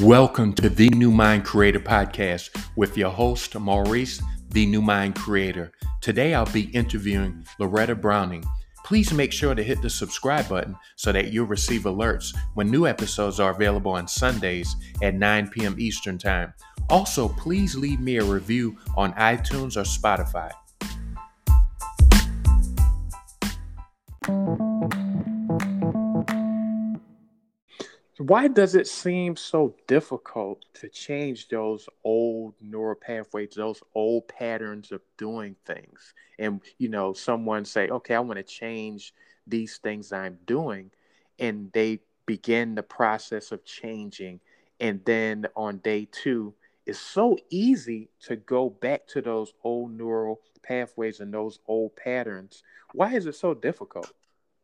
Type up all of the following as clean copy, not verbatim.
Welcome to the New Mind Creator podcast with your host, Maurice, the New Mind Creator. Today I'll be interviewing Loretta Browning. Please make sure to hit the subscribe button so that you'll receive alerts when new episodes are available on Sundays at 9 p.m. Eastern Time. Also, please leave me a review on iTunes or Spotify. Why does it seem so difficult to change those old neural pathways, those old patterns of doing things? And, someone say, okay, I want to change these things I'm doing. And they begin the process of changing. And then on day two, it's so easy to go back to those old neural pathways and those old patterns. Why is it so difficult?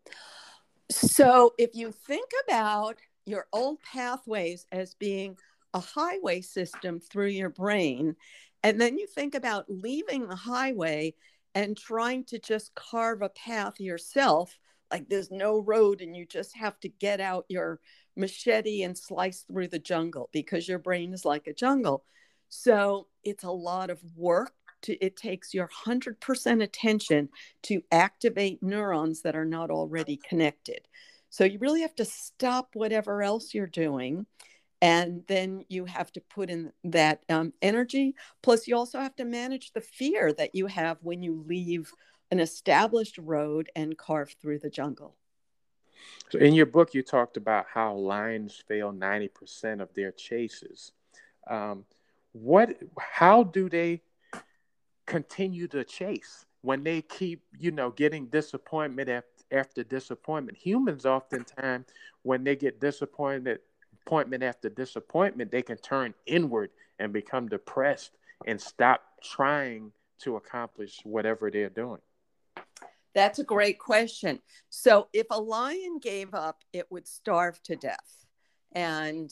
So if you think about your old pathways as being a highway system through your brain, and then you think about leaving the highway and trying to just carve a path yourself, like there's no road and you just have to get out your machete and slice through the jungle because your brain is like a jungle. So it's a lot of work. It takes your 100% attention to activate neurons that are not already connected. So you really have to stop whatever else you're doing. And then you have to put in that energy. Plus, you also have to manage the fear that you have when you leave an established road and carve through the jungle. So in your book, you talked about how lions fail 90% of their chases. How do they continue to chase when they keep, getting disappointment after disappointment? Humans oftentimes, when they get disappointment after disappointment, they can turn inward and become depressed and stop trying to accomplish whatever they're doing. That's a great question. So if a lion gave up, it would starve to death. And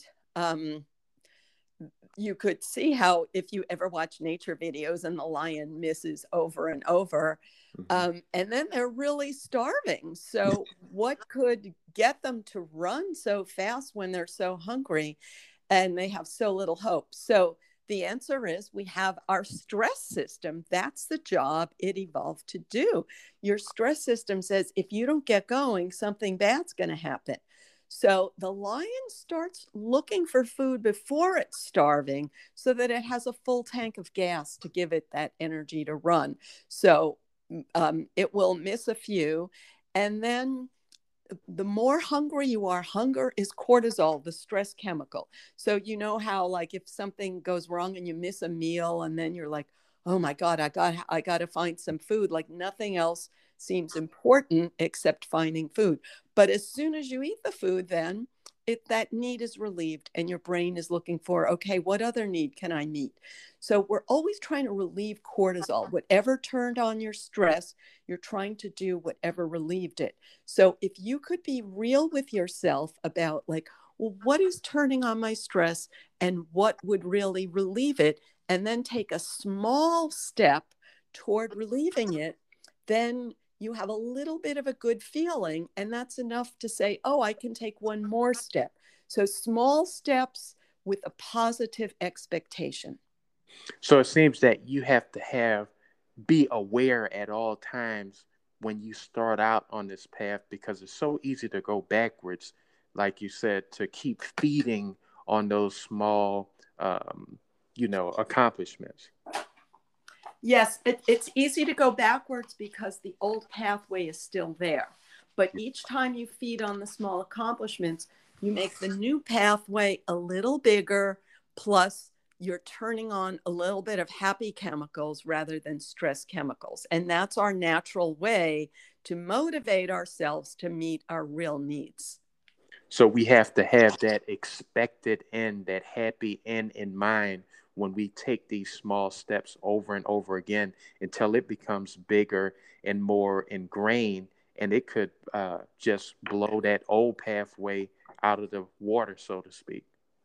you could see how, if you ever watch nature videos and the lion misses over and over, and then they're really starving. So what could get them to run so fast when they're so hungry and they have so little hope? So the answer is we have our stress system. That's the job it evolved to do. Your stress system says, if you don't get going, something bad's going to happen. So the lion starts looking for food before it's starving so that it has a full tank of gas to give it that energy to run. So it will miss a few. And then the more hungry you are, hunger is cortisol, the stress chemical. So you know how, like, if something goes wrong and you miss a meal and then you're like, oh my God, I got to find some food. Like nothing else seems important except finding food. But as soon as you eat the food, then that need is relieved and your brain is looking for, okay, what other need can I meet? So we're always trying to relieve cortisol. Whatever turned on your stress, you're trying to do whatever relieved it. So if you could be real with yourself about, like, well, what is turning on my stress and what would really relieve it, and then take a small step toward relieving it, then you have a little bit of a good feeling, and that's enough to say, oh, I can take one more step. So small steps with a positive expectation. So it seems that you have to be aware at all times when you start out on this path, because it's so easy to go backwards, like you said, to keep feeding on those small, accomplishments. Yes, it's easy to go backwards because the old pathway is still there. But each time you feed on the small accomplishments, you make the new pathway a little bigger, plus you're turning on a little bit of happy chemicals rather than stress chemicals. And that's our natural way to motivate ourselves to meet our real needs. So we have to have that expected end, that happy end in mind when we take these small steps over and over again until it becomes bigger and more ingrained, and it could just blow that old pathway out of the water, so to speak.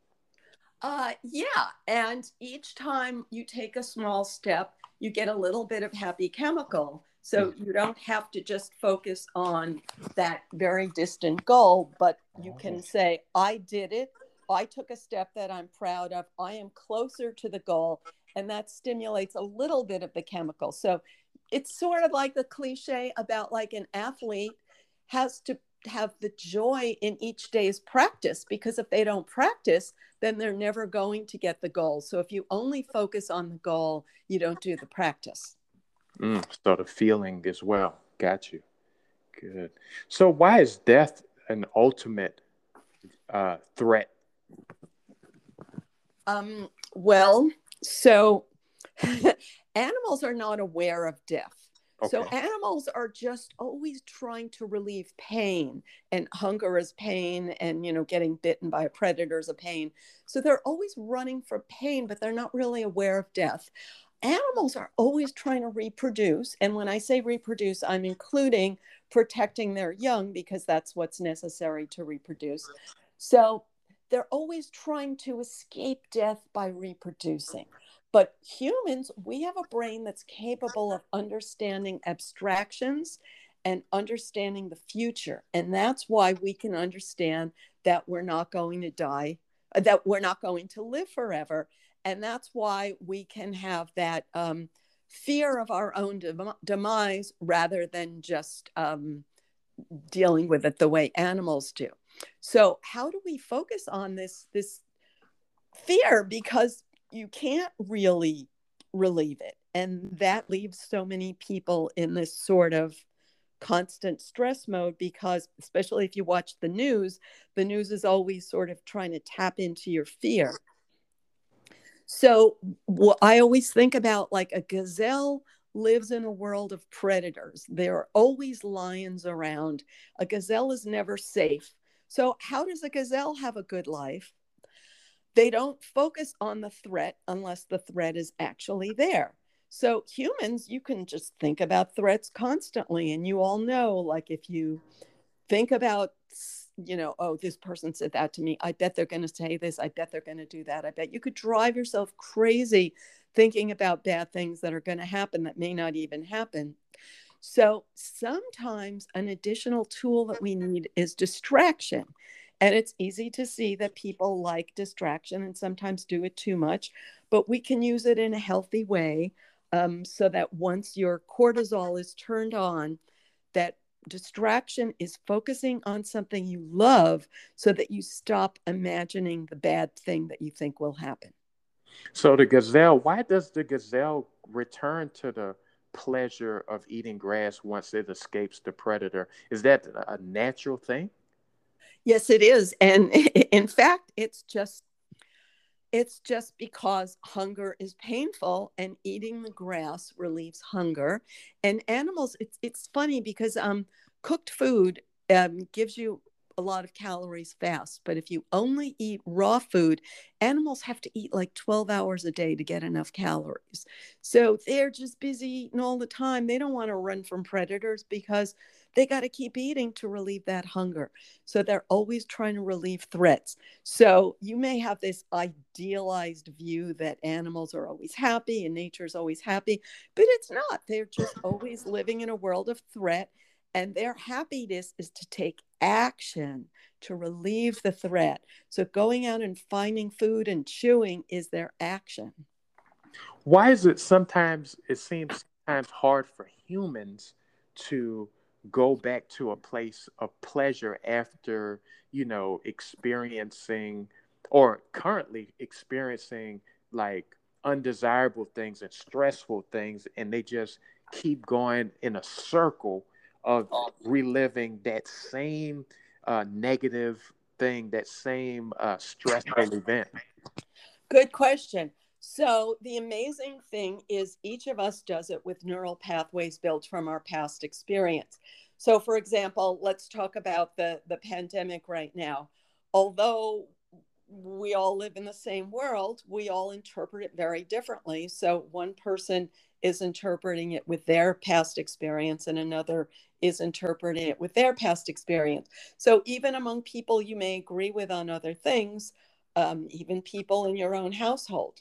Yeah. And each time you take a small step, you get a little bit of happy chemical. So you don't have to just focus on that very distant goal, but you can say, I did it. I took a step that I'm proud of. I am closer to the goal. And that stimulates a little bit of the chemical. So it's sort of like the cliche about like an athlete has to have the joy in each day's practice, because if they don't practice, then they're never going to get the goal. So if you only focus on the goal, you don't do the practice. So the feeling as well. Got you. Good. So why is death an ultimate threat? Well, so animals are not aware of death. So Okay. animals are just always trying to relieve pain, and hunger is pain, and getting bitten by a predator is a pain. So they're always running for pain, but they're not really aware of death. Animals are always trying to reproduce, and when I say reproduce, I'm including protecting their young, because that's what's necessary to reproduce. So they're always trying to escape death by reproducing. But humans, we have a brain that's capable of understanding abstractions and understanding the future. And that's why we can understand that we're not going to die, that we're not going to live forever. And that's why we can have that fear of our own demise, rather than just dealing with it the way animals do. So how do we focus on this fear? Because you can't really relieve it. And that leaves so many people in this sort of constant stress mode, because especially if you watch the news is always sort of trying to tap into your fear. So I always think about, like, a gazelle lives in a world of predators. There are always lions around. A gazelle is never safe. So how does a gazelle have a good life? They don't focus on the threat unless the threat is actually there. So humans, you can just think about threats constantly. And you all know, like, if you think about, oh, this person said that to me, I bet they're going to say this, I bet they're going to do that, I bet you could drive yourself crazy thinking about bad things that are going to happen that may not even happen. So sometimes an additional tool that we need is distraction. And it's easy to see that people like distraction and sometimes do it too much, but we can use it in a healthy way, so that once your cortisol is turned on, that distraction is focusing on something you love, so that you stop imagining the bad thing that you think will happen. So the gazelle, why does the gazelle return to the pleasure of eating grass once it escapes the predator? Is that a natural thing? Yes, it is. And in fact, it's just because hunger is painful, and eating the grass relieves hunger. And animals, it's funny because cooked food gives you a lot of calories fast. But if you only eat raw food, animals have to eat like 12 hours a day to get enough calories. So they're just busy eating all the time. They don't want to run from predators, because they got to keep eating to relieve that hunger. So they're always trying to relieve threats. So you may have this idealized view that animals are always happy and nature is always happy, but it's not. They're just always living in a world of threat, and their happiness is to take action to relieve the threat. So going out and finding food and chewing is their action. Why is it seems sometimes hard for humans to go back to a place of pleasure after, experiencing or currently experiencing like undesirable things and stressful things, and they just keep going in a circle of reliving that same negative thing, that same stressful event? Good question. So the amazing thing is each of us does it with neural pathways built from our past experience. So for example, let's talk about the pandemic right now. Although we all live in the same world, we all interpret it very differently. So one person is interpreting it with their past experience, and another is interpreting it with their past experience. So even among people you may agree with on other things, even people in your own household,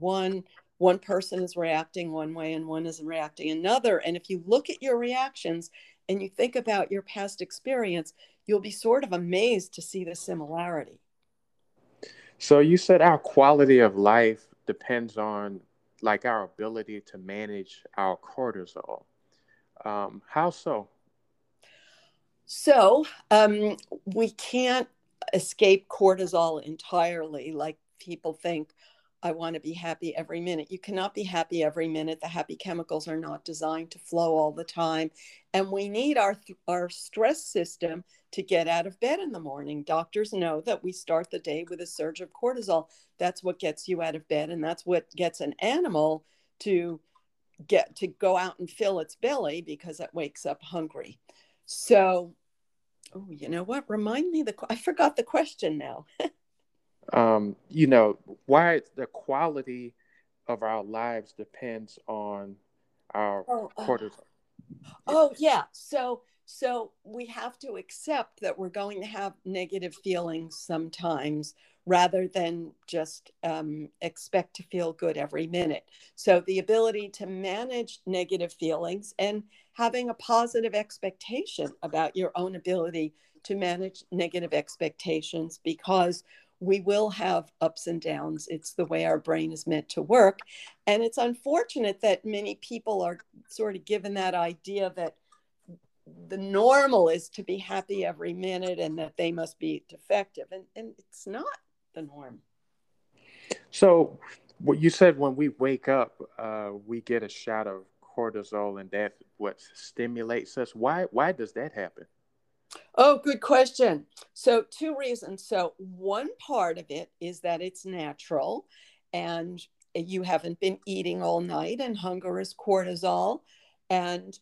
one person is reacting one way and one is reacting another. And if you look at your reactions and you think about your past experience, you'll be sort of amazed to see the similarity. So you said our quality of life depends on like our ability to manage our cortisol. How so? So we can't escape cortisol entirely, like people think. I want to be happy every minute. You cannot be happy every minute. The happy chemicals are not designed to flow all the time, and we need our stress system to get out of bed in the morning. Doctors know that we start the day with a surge of cortisol. That's what gets you out of bed, and that's what gets an animal to get to go out and fill its belly because it wakes up hungry. So, oh, you know what? Remind me I forgot the question now. You know, why the quality of our lives depends on our Oh, cortisol. Yeah. oh yeah. So we have to accept that we're going to have negative feelings sometimes rather than just expect to feel good every minute. So the ability to manage negative feelings and having a positive expectation about your own ability to manage negative expectations, because we will have ups and downs. It's the way our brain is meant to work. And it's unfortunate that many people are sort of given that idea that the normal is to be happy every minute and that they must be defective. And it's not the norm. So, what you said when we wake up, we get a shot of cortisol, and that what stimulates us. Why does that happen? Oh, good question. So, two reasons. So, one part of it is that it's natural and you haven't been eating all night, and hunger is cortisol, and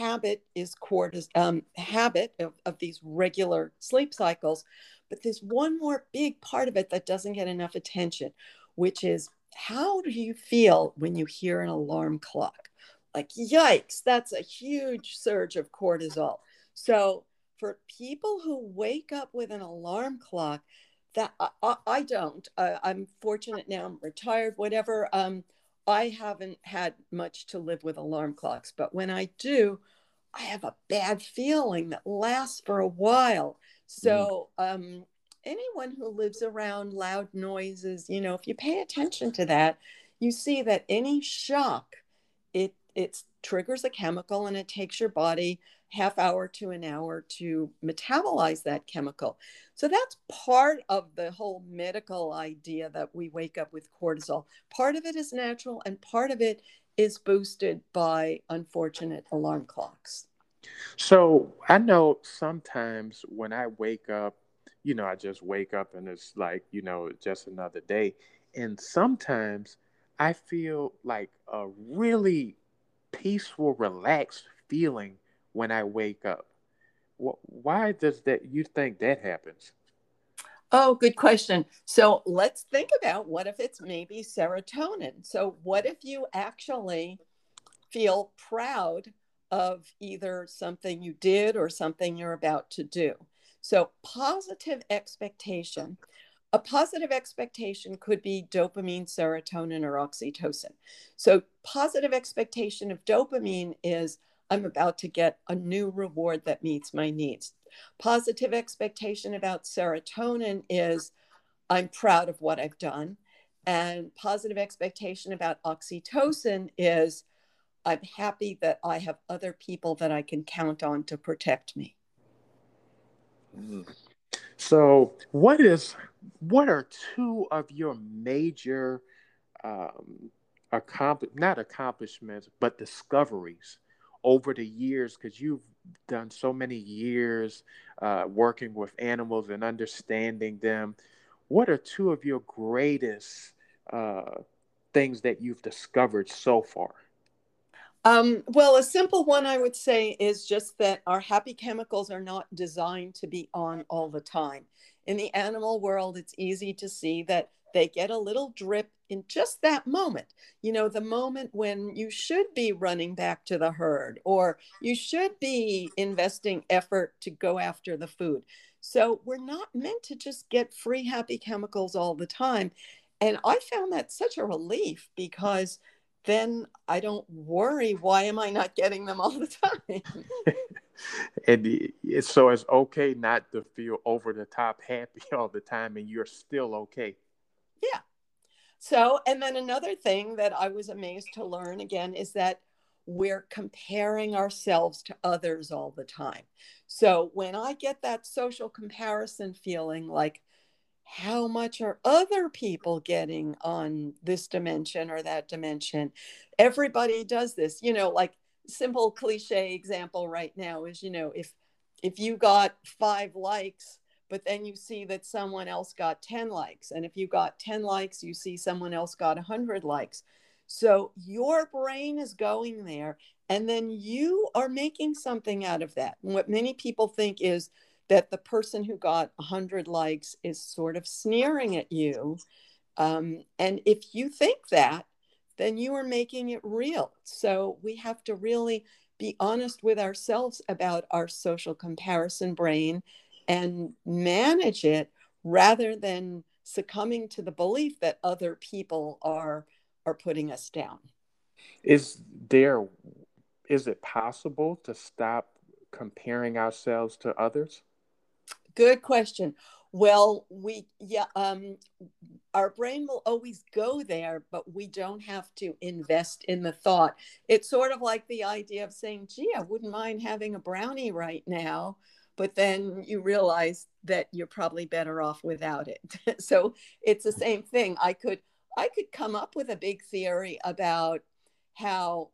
habit of these regular sleep cycles. But there's one more big part of it that doesn't get enough attention, which is how do you feel when you hear an alarm clock? Like, yikes, that's a huge surge of cortisol. So, for people who wake up with an alarm clock, that I don't. I'm fortunate now. I'm retired. Whatever. I haven't had much to live with alarm clocks, but when I do, I have a bad feeling that lasts for a while. Mm. So anyone who lives around loud noises, if you pay attention to that, you see that any shock, it triggers a chemical and it takes your body half hour to an hour to metabolize that chemical. So that's part of the whole medical idea that we wake up with cortisol. Part of it is natural and part of it is boosted by unfortunate alarm clocks. So I know sometimes when I wake up, I just wake up and it's like, just another day. And sometimes I feel like a really peaceful, relaxed feeling when I wake up. Why does that, you think that happens? Oh, good question. So let's think about what if it's maybe serotonin? So, what if you actually feel proud of either something you did or something you're about to do? So, a positive expectation could be dopamine, serotonin, or oxytocin. So, positive expectation of dopamine is I'm about to get a new reward that meets my needs. Positive expectation about serotonin is I'm proud of what I've done. And positive expectation about oxytocin is I'm happy that I have other people that I can count on to protect me. Mm. So what are two of your major um, not accomplishments, but discoveries over the years, because you've done so many years working with animals and understanding them. What are two of your greatest uh, things that you've discovered so far? Well, a simple one I would say is just that our happy chemicals are not designed to be on all the time. In the animal world, it's easy to see that they get a little drip in just that moment. The moment when you should be running back to the herd or you should be investing effort to go after the food. So we're not meant to just get free happy chemicals all the time. And I found that such a relief because then I don't worry, why am I not getting them all the time? And so it's okay not to feel over the top happy all the time, and you're still okay. Yeah. So, and then another thing that I was amazed to learn again is that we're comparing ourselves to others all the time. So when I get that social comparison feeling, like, how much are other people getting on this dimension or that dimension? Everybody does this, like simple cliche example right now is, if you got 5 likes, but then you see that someone else got 10 likes. And if you got 10 likes, you see someone else got 100 likes. So your brain is going there, and then you are making something out of that. And what many people think is that the person who got 100 likes is sort of sneering at you. And if you think that, then you are making it real. So we have to really be honest with ourselves about our social comparison brain and manage it, rather than succumbing to the belief that other people are putting us down. Is there, is it possible to stop comparing ourselves to others? Good question. Well, our brain will always go there, but we don't have to invest in the thought. It's sort of like the idea of saying, gee, I wouldn't mind having a brownie right now, but then you realize that you're probably better off without it. So it's the same thing. I could come up with a big theory about how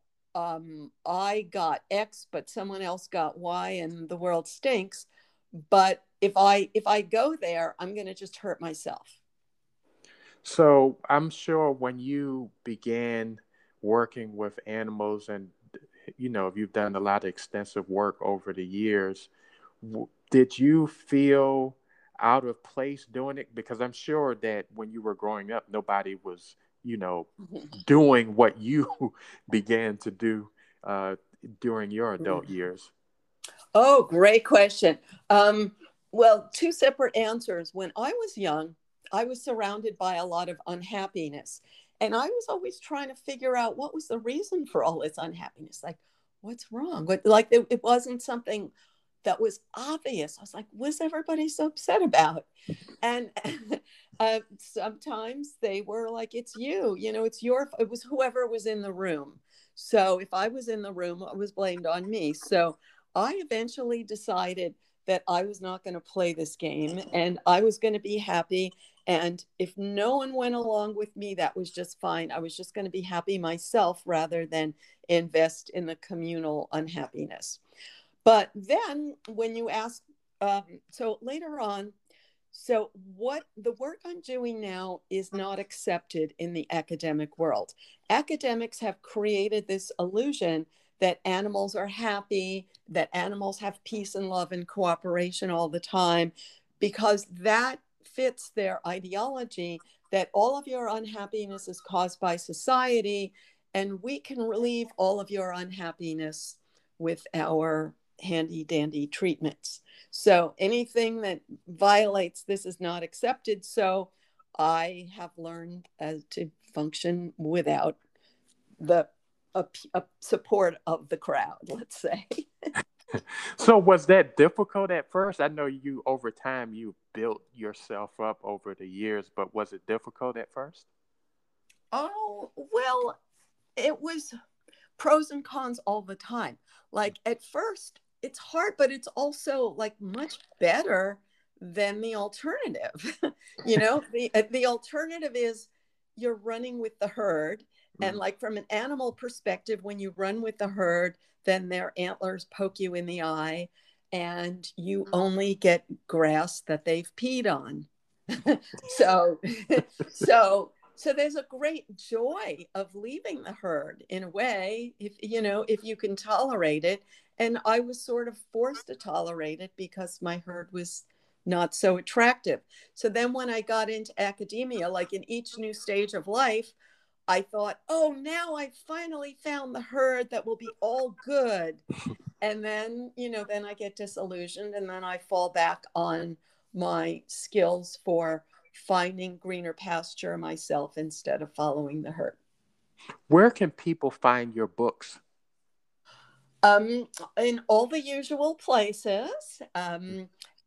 I got X, but someone else got Y, and the world stinks. But if I go there, I'm going to just hurt myself. So I'm sure when you began working with animals, and you've done a lot of extensive work over the years, did you feel out of place doing it? Because I'm sure that when you were growing up, nobody was, doing what you began to do uh, during your adult years. Oh, great question. Well, two separate answers. When I was young, I was surrounded by a lot of unhappiness. And I was always trying to figure out what was the reason for all this unhappiness. Like, what's wrong? It wasn't something that was obvious. I was like, what's everybody so upset about? And sometimes they were like, it's you, it was whoever was in the room. So if I was in the room, it was blamed on me. So I eventually decided that I was not going to play this game, and I was going to be happy. And if no one went along with me, that was just fine. I was just going to be happy myself rather than invest in the communal unhappiness. But then when you ask, so later on, so what the work I'm doing now is not accepted in the academic world. Academics have created this illusion that animals are happy, that animals have peace and love and cooperation all the time, because that fits their ideology that all of your unhappiness is caused by society, and we can relieve all of your unhappiness with our handy dandy treatments. So anything that violates this is not accepted. So I have learned to function without the support of the crowd, let's say. So was that difficult at first? I know you over time you built yourself up over the years, but was it difficult at first? Oh, well, it was pros and cons all the time. Like at first, it's hard, but it's also like much better than the alternative. The alternative is you're running with the herd. And Mm. like from an animal perspective, when you run with the herd, then their antlers poke you in the eye, and you only get grass that they've peed on. so so there's a great joy of leaving the herd in a way, if you can tolerate it. And I was sort of forced to tolerate it because my herd was not so attractive. So then when I got into academia, like in each new stage of life, I thought, oh, now I finally found the herd that will be all good. And then I get disillusioned, and then I fall back on my skills for finding greener pasture myself instead of following the herd. Where can people find your books? In all the usual places.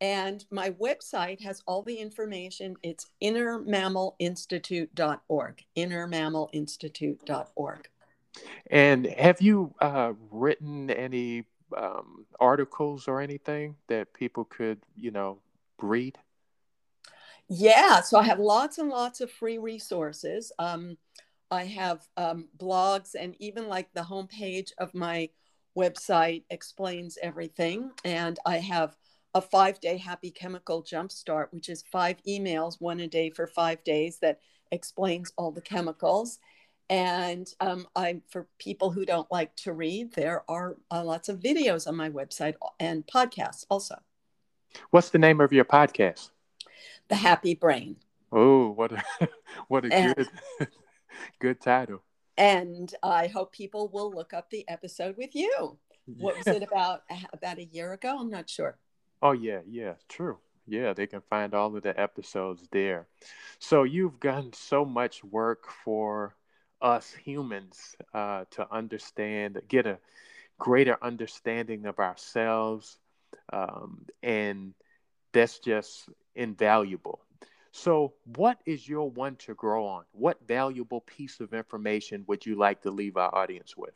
And my website has all the information. It's innermammalinstitute.org, innermammalinstitute.org. And have you written any articles or anything that people could, read? Yeah, so I have lots and lots of free resources. I have blogs, and even like the homepage of my website explains everything. And I have a 5-day happy chemical jumpstart, which is 5 emails, one a day for 5 days, that explains all the chemicals. And for people who don't like to read, there are lots of videos on my website and podcasts also. What's the name of your podcast? The Happy Brain. Oh, what a good title. And I hope people will look up the episode with you. What was it about a year ago? I'm not sure. Oh, yeah, true. Yeah, they can find all of the episodes there. So you've done so much work for us humans to understand, get a greater understanding of ourselves, and that's just invaluable. So what is your one to grow on? What valuable piece of information would you like to leave our audience with?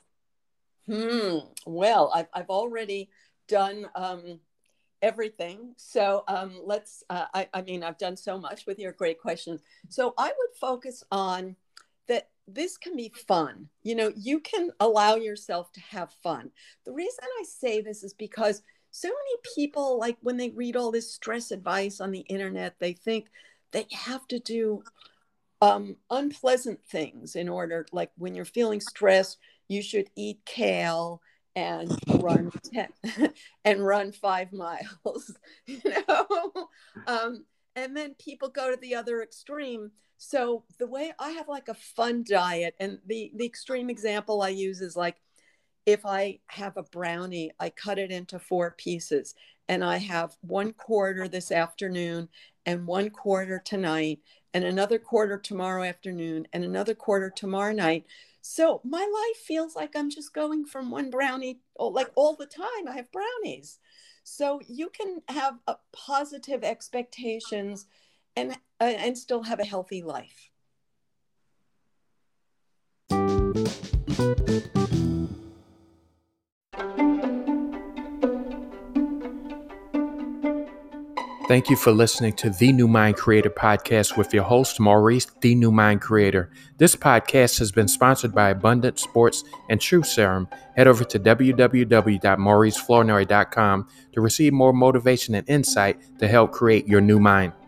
Well, I've already done everything. So I've done so much with your great questions. So I would focus on that this can be fun. You can allow yourself to have fun. The reason I say this is because so many people, like when they read all this stress advice on the internet, they think that you have to do unpleasant things in order, like when you're feeling stressed, you should eat kale and run 5 miles, and then people go to the other extreme. So the way I have like a fun diet, and the extreme example I use is like, if I have a brownie, I cut it into 4 pieces, and I have 1/4 this afternoon and 1/4 tonight and another 1/4 tomorrow afternoon and another 1/4 tomorrow night. So my life feels like I'm just going from one brownie, like all the time I have brownies. So you can have a positive expectations and still have a healthy life. Thank you for listening to The New Mind Creator podcast with your host, Maurice, The New Mind Creator. This podcast has been sponsored by Abundant Sports and Truth Serum. Head over to www.mauriceflournoy.com to receive more motivation and insight to help create your new mind.